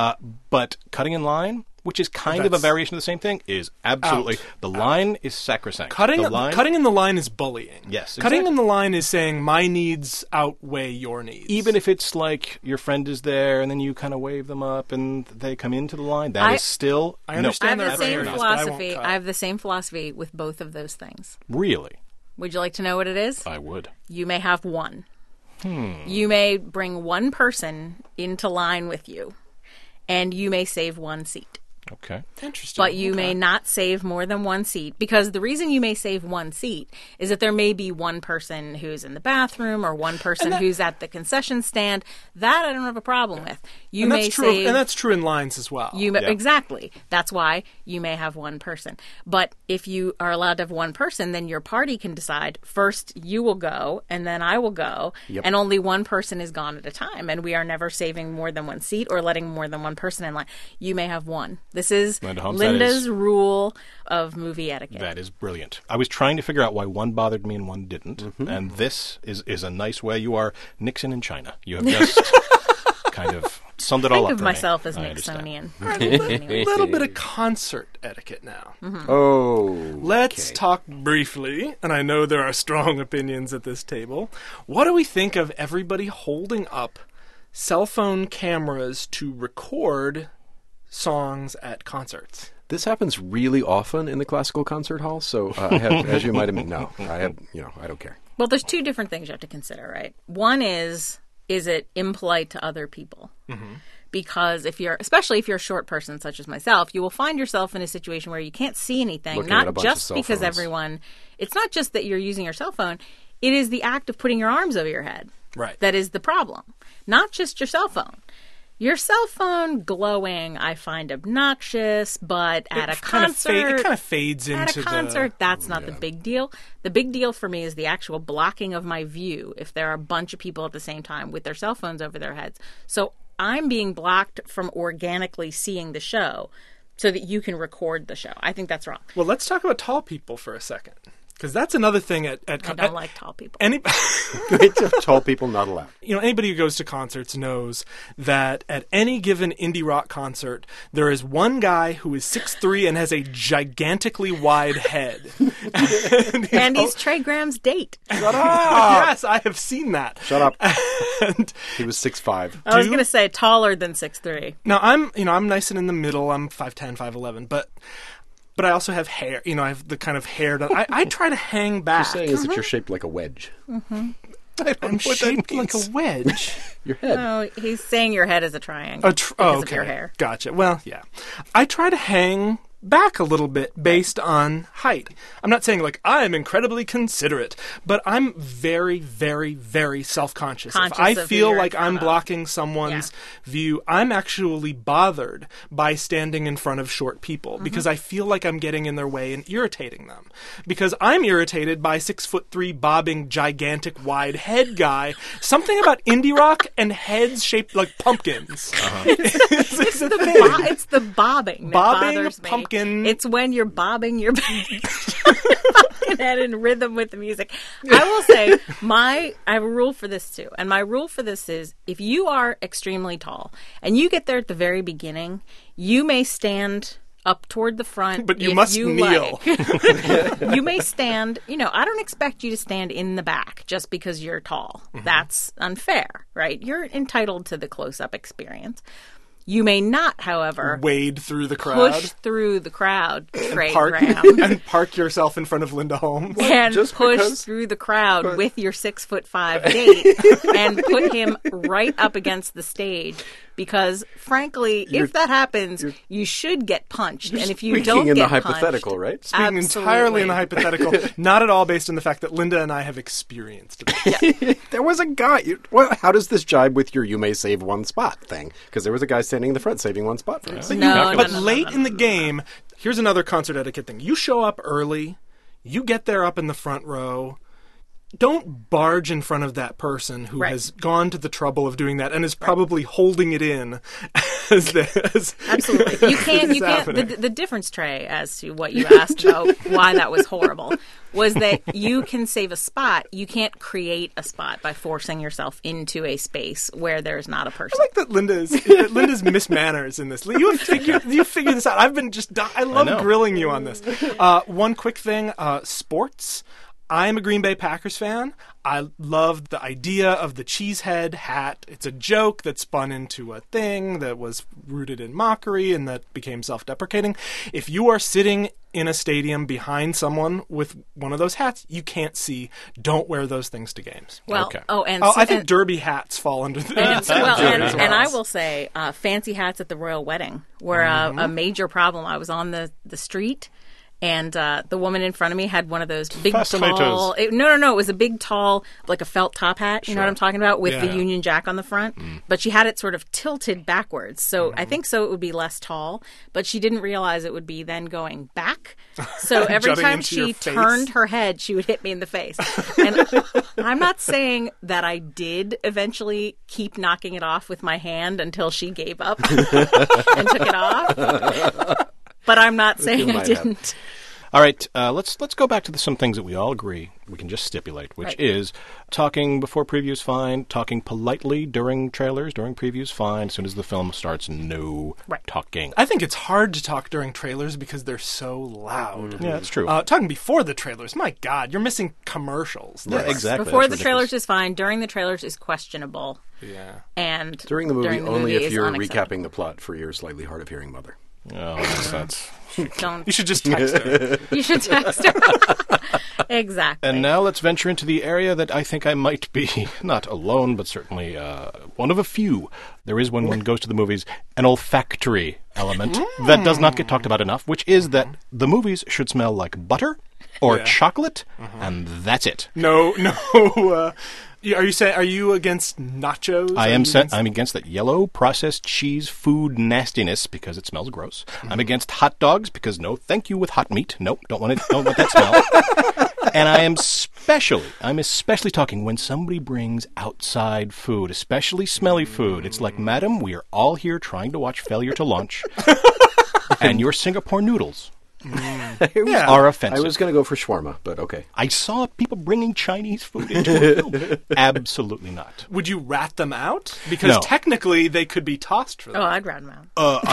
But cutting in line, which is kind of a That's- variation of the same thing, is absolutely the line is sacrosanct. Cutting the line, cutting in the line is bullying. Yes, Cutting exactly. in the line is saying my needs outweigh your needs. even if it's like your friend is there and then you kind of wave them up and they come into the line, that is still I no. understand I have there the are same areas, but I won't philosophy. cut. I have the same philosophy with both of those things. Really, Would you like to know what it is? I would. You may have one. You may bring one person into line with you, and you may save one seat. Okay. Interesting. But you may not save more than one seat, because the reason you may save one seat is that there may be one person who's in the bathroom or one person who's at the concession stand. That I don't have a problem with. You and may that's true. save. And that's true in lines as well. You may, Yeah. Exactly. That's why you may have one person. But if you are allowed to have one person, then your party can decide first you will go and then I will go. Yep. And only one person is gone at a time. And we are never saving more than one seat or letting more than one person in line. You may have one. This is Linda Holmes, that Linda's is- rule of movie etiquette. That is brilliant. I was trying to figure out why one bothered me and one didn't, and this is a nice way. You are Nixon in China. You have just kind of summed it all Think up of for myself me. as I understand. Nixonian. A little bit of concert etiquette now. Oh. Let's talk briefly, and I know there are strong opinions at this table. What do we think of everybody holding up cell phone cameras to record songs at concerts? This happens really often in the classical concert hall, so I have, as you might have, no, I have, I don't care. Well, there's two different things you have to consider, right? One is it impolite to other people? Because especially if you're a short person such as myself, you will find yourself in a situation where you can't see anything, Looking at a not bunch of just cell because phones. it's not just that you're using your cell phone, it is the act of putting your arms over your head. Right. That is the problem. Not just your cell phone. Your cell phone glowing, I find obnoxious, but at a concert, it kind of fades into at a concert, that's not the big deal. The big deal for me is the actual blocking of my view if there are a bunch of people at the same time with their cell phones over their heads. So I'm being blocked from organically seeing the show so that you can record the show. I think that's wrong. Well, let's talk about tall people for a second. Because that's another thing at I don't like tall people. Tall people not allowed. Anybody who goes to concerts knows that at any given indie rock concert, there is one guy who is 6'3" and has a gigantically wide head. And he's Trey Graham's date. Shut up! Yes, I have seen that. Shut up. And He was 6'5". I was going to say taller than 6'3". now I'm nice and in the middle. I'm 5'10", 5'11", but I also have hair. I have the kind of hair that I try to hang back. What you're saying is that you're shaped like a wedge. I'm what that shaped like means. a wedge. Your head. Oh, he's saying your head is a triangle because of your hair. Gotcha. Well, yeah. I try to hang back a little bit based on height. I'm not saying I'm incredibly considerate, but I'm very, very, very self-conscious. If I Conscious of who feel you're like in I'm front of. blocking someone's view, I'm actually bothered by standing in front of short people because I feel like I'm getting in their way and irritating them. Because I'm irritated by 6'3" bobbing, gigantic, wide head guy. Something about indie rock and heads shaped like pumpkins. It's the bobbing that Bobbing bothers me. pumpkin. It's when you're bobbing your pumpkin head in rhythm with the music. I will say I have a rule for this too, and my rule for this is if you are extremely tall and you get there at the very beginning, you may stand up toward the front, But you if must kneel. like. You may stand, I don't expect you to stand in the back just because you're tall. That's unfair, right? You're entitled to the close-up experience. You may not, however, Wade through the crowd. push through the crowd, Trey Park, Graham, and park yourself in front of Linda Holmes. and Just push because- through the crowd with your 6'5" date and put him right up against the stage. Because, frankly, if that happens, you should get punched. And if you Speaking don't in get the hypothetical, punched, right? Speaking entirely in the hypothetical, not at all based on the fact that Linda and I have experienced it. There was a guy. How does this jibe with your "you may save one spot" thing? Because there was a guy standing in the front saving one spot for us. No, But no, late in the game, here's another concert etiquette thing. You show up early, you get there up in the front row. Don't barge in front of that person who Right. has gone to the trouble of doing that and is probably holding it in as Absolutely. You can't, happening. the difference, Trey, as to what you asked about why that was horrible, was that you can save a spot. You can't create a spot by forcing yourself into a space where there's not a person. I like that Linda's mismanners in this. You figured this out. I love know. grilling you on this. One quick thing, sports. I'm a Green Bay Packers fan. I love the idea of the cheesehead hat. It's a joke that spun into a thing that was rooted in mockery and that became self-deprecating. If you are sitting in a stadium behind someone with one of those hats, you can't see. Don't wear those things to games. Well, Okay. I think derby hats fall under the and I will say, fancy hats at the royal wedding were a major problem. I was on the street, and the woman in front of me had one of those big, Fascinators. tall... No. It was a big, tall, like a felt top hat. You know what I'm talking about? With the Yeah. Union Jack on the front. But she had it sort of tilted backwards. So I think so it would be less tall. But she didn't realize it would be then going back. So every Jutting time into your she face. turned her head, she would hit me in the face. And I'm not saying that I did eventually keep knocking it off with my hand until she gave up and took it off. But I'm not saying I might have. didn't. All right, let's go back to some things that we all agree we can just stipulate, which Right. is talking before previews fine, talking politely during trailers, during previews fine. As soon as the film starts, no Right. talking. I think it's hard to talk during trailers because they're so loud. Yeah, that's true. Talking before the trailers, my God, you're missing commercials. Yeah, exactly. Before That's the trailers ridiculous. is fine. During the trailers is questionable. Yeah. And During the movie, only if is you're unacceptable. recapping the plot for your slightly hard of hearing mother. Oh, that's... Don't. You should just text her. You should text her. Exactly. And now let's venture into the area that I think I might be not alone, but certainly one of a few. There is, when one goes to the movies, an olfactory element that does not get talked about enough, which is that the movies should smell like butter or chocolate, and that's it. No. Are you against nachos? I'm against that yellow processed cheese food nastiness because it smells gross. I'm against hot dogs because no, thank you with hot meat. Nope, don't want that smell. And I'm especially talking when somebody brings outside food, especially smelly food. It's like, madam, we are all here trying to watch Failure to Launch, and your Singapore noodles Yeah. are offensive. I was going to go for shawarma, but okay. I saw people bringing Chinese food into a film. Absolutely not. Would you rat them out? Because No. technically they could be tossed for that. Oh, I'd rat him out.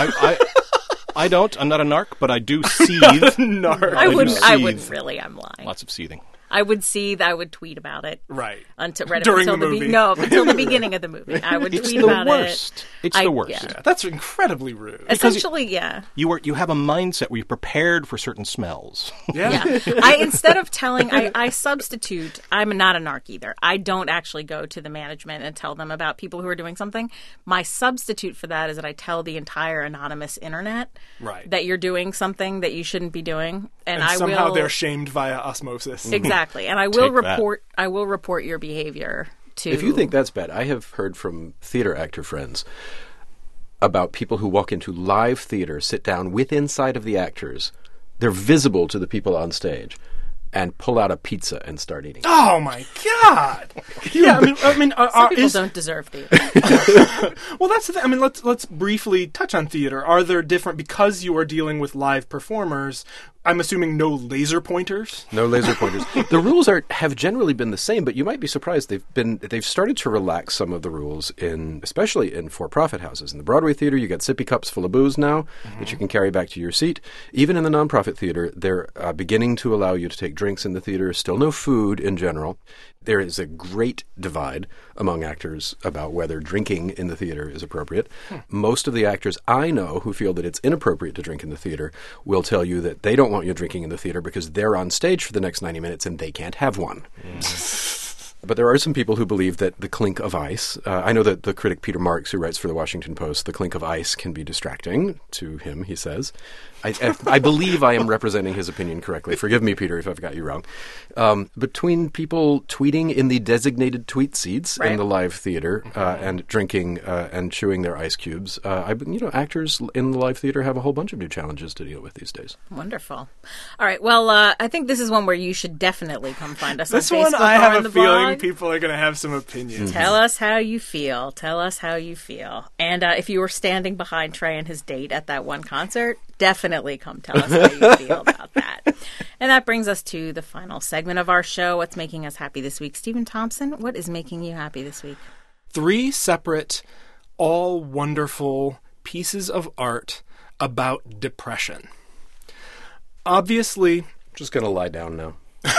I don't. I'm not a narc, but I do seethe. Narc. I wouldn't. seethe. I wouldn't really. I'm lying. Lots of seething. I would seethe. I would tweet about it. Right. Right During up the until movie. until the beginning of the movie. I would It's tweet the about worst. it. It's the worst. Yeah, that's incredibly rude. Essentially, yeah. You have a mindset where you're prepared for certain smells. Yeah. Yeah. Instead of telling, I substitute. I'm not a narc either. I don't actually go to the management and tell them about people who are doing something. My substitute for that is that I tell the entire anonymous internet Right. that you're doing something that you shouldn't be doing, and I somehow will they're shamed via osmosis. exactly. And I will Take that. report. I will report your behavior to. If you think that's bad, I have heard from theater actor friends about people who walk into live theater, sit down with inside of the actors. They're visible to the people on stage, and pull out a pizza and start eating. Oh my God! Yeah, I mean, some people is, don't deserve theater. well, that's the thing. I mean, let's briefly touch on theater. Are there different because you are dealing with live performers? I'm assuming no laser pointers. No laser pointers. The rules have generally been the same, but you might be surprised. They've started to relax some of the rules especially in for-profit houses. In the Broadway theater, you got sippy cups full of booze now that you can carry back to your seat. Even in the nonprofit theater, they're beginning to allow you to take drinks in the theater. Still no food in general. There is a great divide among actors about whether drinking in the theater is appropriate. Most of the actors I know who feel that it's inappropriate to drink in the theater will tell you that they don't want you drinking in the theater because they're on stage for the next 90 minutes and they can't have one. But there are some people who believe that the clink of ice, I know that the critic Peter Marks, who writes for the Washington Post, the clink of ice can be distracting to him, he says. I believe I am representing his opinion correctly. Forgive me, Peter, if I've got you wrong. Between people tweeting in the designated tweet seats in the live theater and drinking and chewing their ice cubes, actors in the live theater have a whole bunch of new challenges to deal with these days. Wonderful. All right. Well, I think this is one where you should definitely come find us This on one, Facebook I or have on a the feeling blog. people are going to have some opinions. Tell us how you feel. Tell us how you feel. And if you were standing behind Trey and his date at that one concert, definitely come tell us how you feel about that. And that brings us to the final segment of our show, What's Making Us Happy This Week. Stephen Thompson, what is making you happy this week? 3 separate, all wonderful pieces of art about depression. Obviously, Just going to lie down now.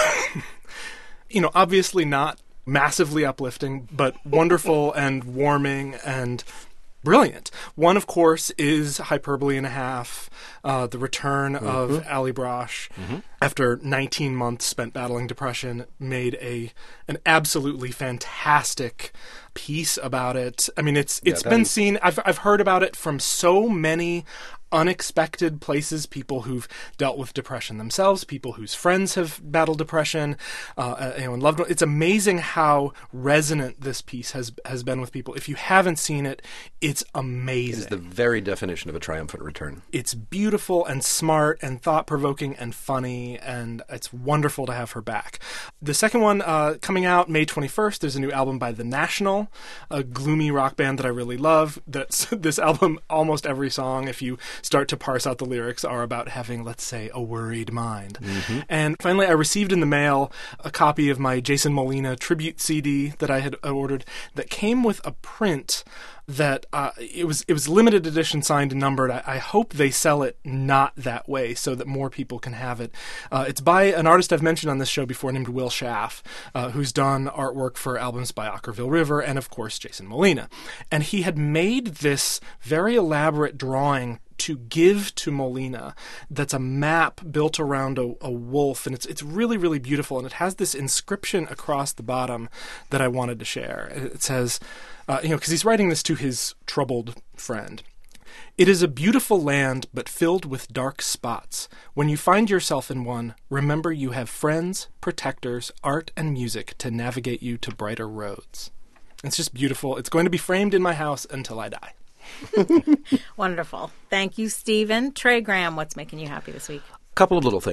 obviously not massively uplifting, but wonderful and warming and brilliant. One, of course, is Hyperbole and a Half, the return of Ali Brosh. After 19 months spent battling depression, made an absolutely fantastic piece about it. I mean, it's been seen. I've heard about it from so many unexpected places, people who've dealt with depression themselves, people whose friends have battled depression, and loved ones. It's amazing how resonant this piece has been with people. If you haven't seen it, it's amazing. It is the very definition of a triumphant return. It's beautiful and smart and thought-provoking and funny, and it's wonderful to have her back. The second one coming out May 21st, there's a new album by The National, a gloomy rock band that I really love. This album, almost every song, if you start to parse out the lyrics, are about having, let's say, a worried mind. And finally, I received in the mail a copy of my Jason Molina tribute CD that I had ordered that came with a print that it was limited edition, signed and numbered. I hope they sell it not that way so that more people can have it. It's by an artist I've mentioned on this show before named Will Schaff, who's done artwork for albums by Ockerville River and, of course, Jason Molina. And he had made this very elaborate drawing to give to Molina that's a map built around a wolf, and it's really, really beautiful, and it has this inscription across the bottom that I wanted to share. It says, because he's writing this to his troubled friend. It is a beautiful land, but filled with dark spots. When you find yourself in one, remember you have friends, protectors, art, and music to navigate you to brighter roads. It's just beautiful. It's going to be framed in my house until I die. Wonderful. Thank you, Stephen. Trey Graham, what's making you happy this week? Couple of little things.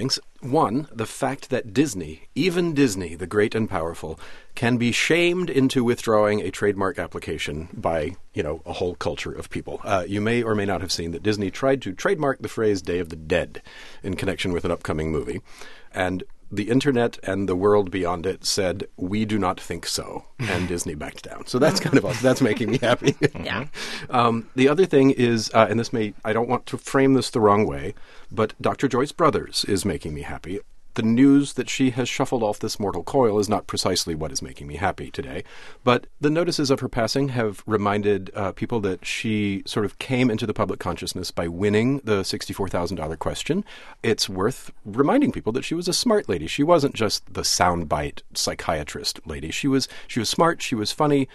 One, the fact that Disney, even Disney, the great and powerful, can be shamed into withdrawing a trademark application by, a whole culture of people. You may or may not have seen that Disney tried to trademark the phrase Day of the Dead in connection with an upcoming movie. And the internet and the world beyond it said, we do not think so. And Disney backed down. So that's that's making me happy. Yeah. The other thing is, and I don't want to frame this the wrong way, but Dr. Joyce Brothers is making me happy. The news that she has shuffled off this mortal coil is not precisely what is making me happy today. But the notices of her passing have reminded people that she sort of came into the public consciousness by winning the $64,000 question. It's worth reminding people that she was a smart lady. She wasn't just the soundbite psychiatrist lady. She was smart. She was funny.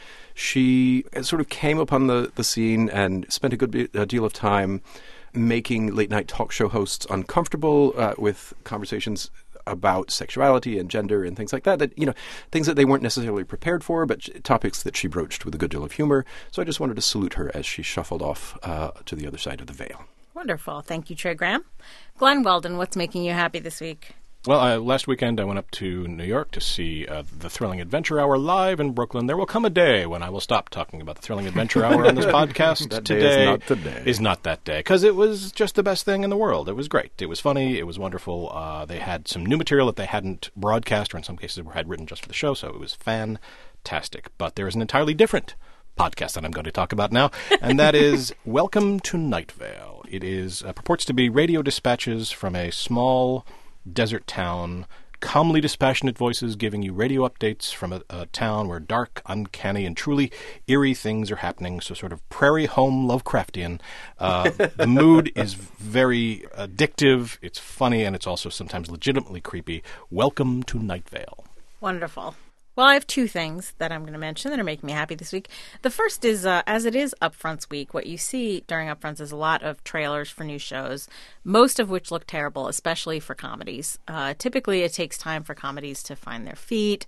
She sort of came upon the scene and spent a deal of time making late-night talk show hosts uncomfortable with conversations about sexuality and gender and things like that, things that they weren't necessarily prepared for, but topics that she broached with a good deal of humor. So I just wanted to salute her as she shuffled off to the other side of the veil. Wonderful. Thank you, Trey Graham. Glenn Weldon, what's making you happy this week? Well, last weekend I went up to New York to see the Thrilling Adventure Hour live in Brooklyn. There will come a day when I will stop talking about the Thrilling Adventure Hour on this podcast. That today day is not today. Is not that day, because it was just the best thing in the world. It was great. It was funny. It was wonderful. They had some new material that they hadn't broadcast, or in some cases had written just for the show, so it was fantastic. But there is an entirely different podcast that I'm going to talk about now, and that is Welcome to Night Vale. It is purports to be radio dispatches from a small desert town, calmly dispassionate voices giving you radio updates from a town where dark, uncanny, and truly eerie things are happening, so sort of prairie home Lovecraftian. The mood is very addictive, it's funny, and it's also sometimes legitimately creepy. Welcome to Night Vale. Wonderful. Well, I have two things that I'm going to mention that are making me happy this week. The first is, as it is Upfronts week, what you see during Upfronts is a lot of trailers for new shows, most of which look terrible, especially for comedies. Typically, it takes time for comedies to find their feet.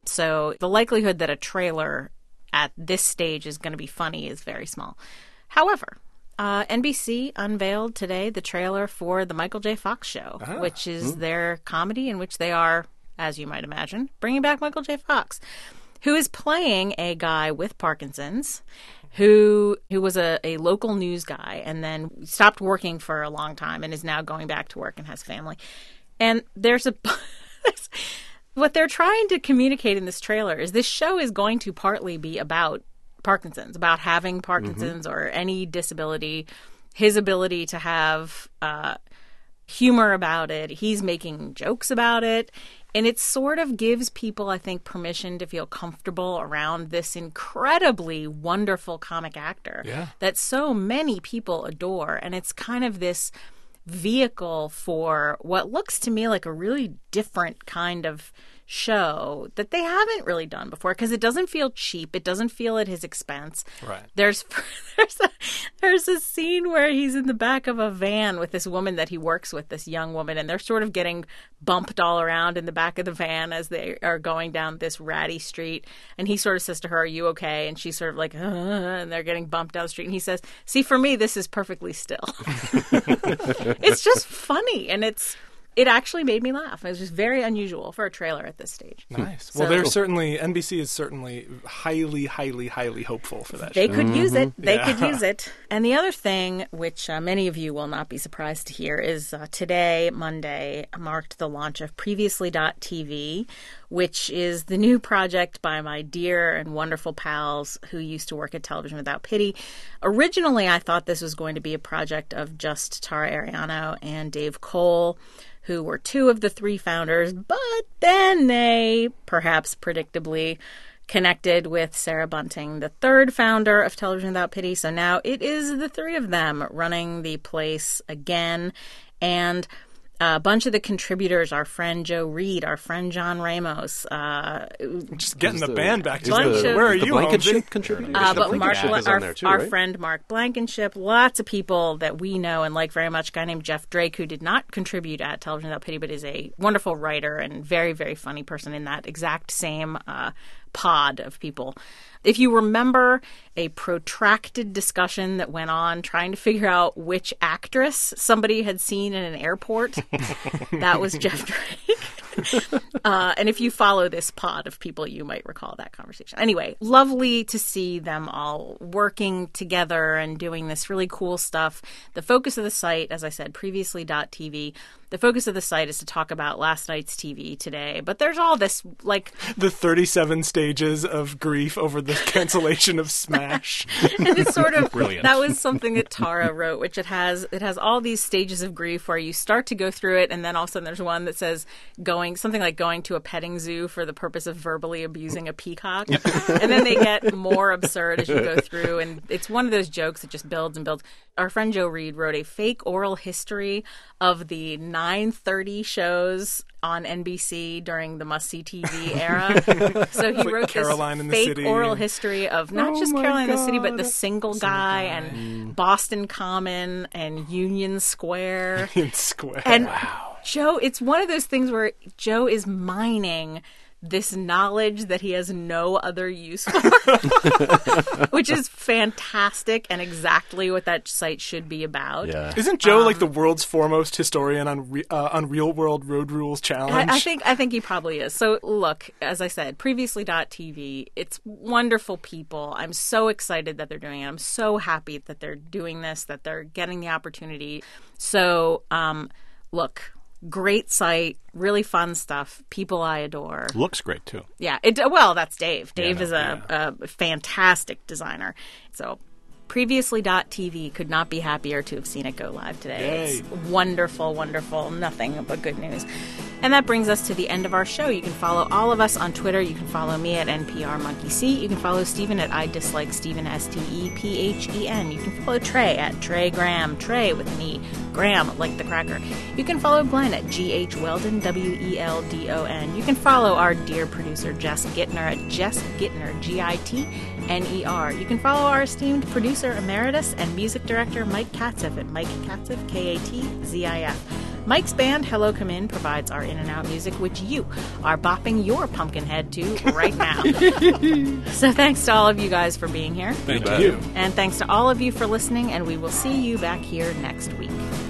So the likelihood that a trailer at this stage is going to be funny is very small. However, NBC unveiled today the trailer for the Michael J. Fox Show, which is their comedy in which they are, as you might imagine, bringing back Michael J. Fox, who is playing a guy with Parkinson's who was a local news guy and then stopped working for a long time and is now going back to work and has family. And what they're trying to communicate in this trailer is this show is going to partly be about Parkinson's, about having Parkinson's or any disability, his ability to have humor about it. He's making jokes about it. And it sort of gives people, I think, permission to feel comfortable around this incredibly wonderful comic actor that so many people adore. And it's kind of this vehicle for what looks to me like a really different kind of show that they haven't really done before, because it doesn't feel cheap. It doesn't feel at his expense. Right. There's a scene where he's in the back of a van with this woman that he works with, this young woman, and they're sort of getting bumped all around in the back of the van as they are going down this ratty street. And he sort of says to her, "Are you okay?" And she's sort of like, and they're getting bumped down the street. And he says, "See, for me, this is perfectly still." It's just funny, and it actually made me laugh. It was just very unusual for a trailer at this stage. Nice. Well, NBC is certainly highly, highly, highly hopeful for that They show. could use it. They could use it. And the other thing, which many of you will not be surprised to hear, is today, Monday, marked the launch of Previously.tv, which is the new project by my dear and wonderful pals who used to work at Television Without Pity. Originally, I thought this was going to be a project of just Tara Ariano and Dave Cole, who were two of the three founders, but then they, perhaps predictably, connected with Sarah Bunting, the third founder of Television Without Pity. So now it is the three of them running the place again. And a bunch of the contributors, our friend Joe Reed, our friend John Ramos. Just getting the band back together. Where are you, Blankenship contributors? But Mark, our friend Mark Blankenship, lots of people that we know and like very much. A guy named Jeff Drake, who did not contribute at Television Without Pity, but is a wonderful writer and very, very funny person in that exact same pod of people. If you remember a protracted discussion that went on trying to figure out which actress somebody had seen in an airport, that was Jeff Drake. And if you follow this pod of people, you might recall that conversation. Anyway, lovely to see them all working together and doing this really cool stuff. The focus of the site, as I said, previously.tv, the focus of the site is to talk about last night's TV today. But there's all this, like... the 37 stages of grief over the cancellation of Smash. And it's sort of... Brilliant. That was something that Tara wrote, which it has all these stages of grief where you start to go through it, and then all of a sudden there's one that says something like going to a petting zoo for the purpose of verbally abusing a peacock. And then they get more absurd as you go through, and it's one of those jokes that just builds and builds. Our friend Joe Reed wrote a fake oral history of the 9:30 shows on NBC during the must-see TV era. So he wrote Caroline in the this City. fake oral history of not just Caroline in the City, but the Single Guy Guy. and Boston Common and Union Square. In Square. And Joe, it's one of those things where Joe is mining this knowledge that he has no other use for, which is fantastic and exactly what that site should be about. Yeah. Isn't Joe like the world's foremost historian on Real World Road Rules Challenge? I think he probably is. So look, as I said, previously.tv, it's wonderful people. I'm so excited that they're doing it. I'm so happy that they're doing this, that they're getting the opportunity. So, look, great site, really fun stuff, people I adore. Looks great, too. Yeah, well, that's Dave. Dave is a fantastic designer. So previously.tv could not be happier to have seen it go live today. Yay. It's wonderful, wonderful, nothing but good news. And that brings us to the end of our show. You can follow all of us on Twitter. You can follow me at NPRMonkeyC. You can follow Stephen at I Dislike Stephen, STEPHEN. You can follow Trey at Trey Graham, Trey with an E, Graham like the cracker. You can follow Glenn at GH Weldon, WELDON. You can follow our dear producer Jess Gittner at Jess Gittner, GITNER. You can follow our esteemed producer emeritus and music director Mike Katzif at Mike Katzif, KATZIF. Mike's band, Hello Come In, provides our in and out music, which you are bopping your pumpkin head to right now. So thanks to all of you guys for being here. Thank you. And thanks to all of you for listening, and we will see you back here next week.